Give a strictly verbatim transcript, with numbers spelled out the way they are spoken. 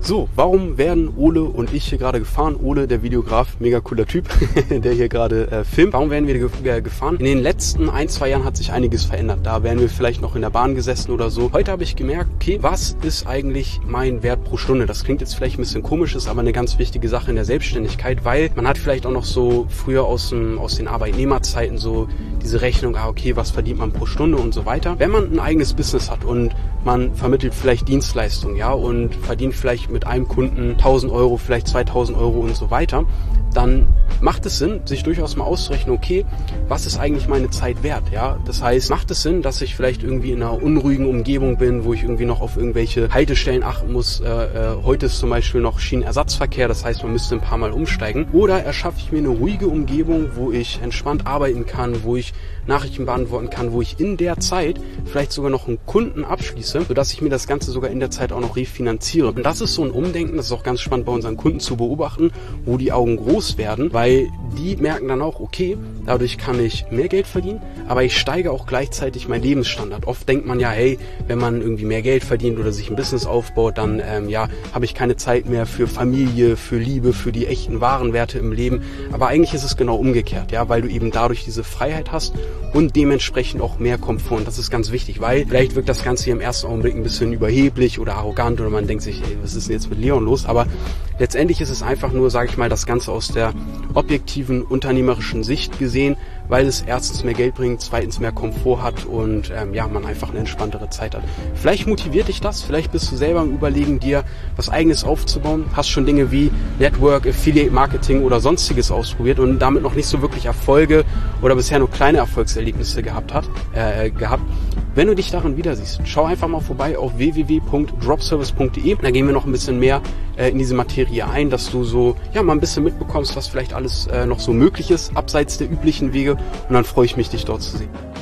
So, warum werden Ole und ich hier gerade gefahren? Ole, der Videograf, mega cooler Typ, der hier gerade äh, filmt. Warum werden wir ge äh, gefahren? In den letzten ein, zwei Jahren hat sich einiges verändert. Da wären wir vielleicht noch in der Bahn gesessen oder so. Heute habe ich gemerkt, okay, was ist eigentlich mein Wert pro Stunde? Das klingt jetzt vielleicht ein bisschen komisch, ist aber eine ganz wichtige Sache in der Selbstständigkeit, weil man hat vielleicht auch noch so früher aus, dem, aus den Arbeitnehmerzeiten so diese Rechnung, ah okay, was verdient man pro Stunde und so weiter. Wenn man ein eigenes Business hat und man vermittelt vielleicht Dienstleistungen, ja, und verdient vielleicht mit einem Kunden tausend Euro, vielleicht zweitausend Euro und so weiter, dann macht es Sinn, sich durchaus mal auszurechnen, okay, was ist eigentlich meine Zeit wert, ja? Das heißt, macht es Sinn, dass ich vielleicht irgendwie in einer unruhigen Umgebung bin, wo ich irgendwie noch auf irgendwelche Haltestellen achten muss. Äh, äh, heute ist zum Beispiel noch Schienenersatzverkehr, das heißt, man müsste ein paar Mal umsteigen. Oder erschaffe ich mir eine ruhige Umgebung, wo ich entspannt arbeiten kann, wo ich Nachrichten beantworten kann, wo ich in der Zeit vielleicht sogar noch einen Kunden abschließe, sodass ich mir das Ganze sogar in der Zeit auch noch refinanziere. Und das ist so ein Umdenken, das ist auch ganz spannend bei unseren Kunden zu beobachten, wo die Augen groß werden, weil die merken dann auch, okay, dadurch kann ich mehr Geld verdienen, aber ich steige auch gleichzeitig meinen Lebensstandard. Oft denkt man ja, hey, wenn man irgendwie mehr Geld verdient oder sich ein Business aufbaut, dann ähm, ja, habe ich keine Zeit mehr für Familie, für Liebe, für die echten wahren Werte im Leben. Aber eigentlich ist es genau umgekehrt, ja, weil du eben dadurch diese Freiheit hast und dementsprechend auch mehr Komfort. Und das ist ganz wichtig, weil vielleicht wirkt das Ganze hier im ersten Augenblick ein bisschen überheblich oder arrogant oder man denkt sich, ey, was ist denn jetzt mit Leon los? Aber letztendlich ist es einfach nur, sage ich mal, das Ganze aus der objektiven, unternehmerischen Sicht gesehen, weil es erstens mehr Geld bringt, zweitens mehr Komfort hat und ähm, ja, man einfach eine entspanntere Zeit hat. Vielleicht motiviert dich das, vielleicht bist du selber am Überlegen, dir was Eigenes aufzubauen, hast schon Dinge wie Network, Affiliate Marketing oder sonstiges ausprobiert und damit noch nicht so wirklich Erfolge oder bisher nur kleine Erfolgserlebnisse gehabt hat, äh, gehabt. Wenn du dich darin wieder siehst, schau einfach mal vorbei auf w w w punkt dropservice punkt de. Da gehen wir noch ein bisschen mehr äh, in diese Materie ein, dass du so ja mal ein bisschen mitbekommst, was vielleicht alles äh, noch so möglich ist, abseits der üblichen Wege. Und dann freue ich mich, dich dort zu sehen.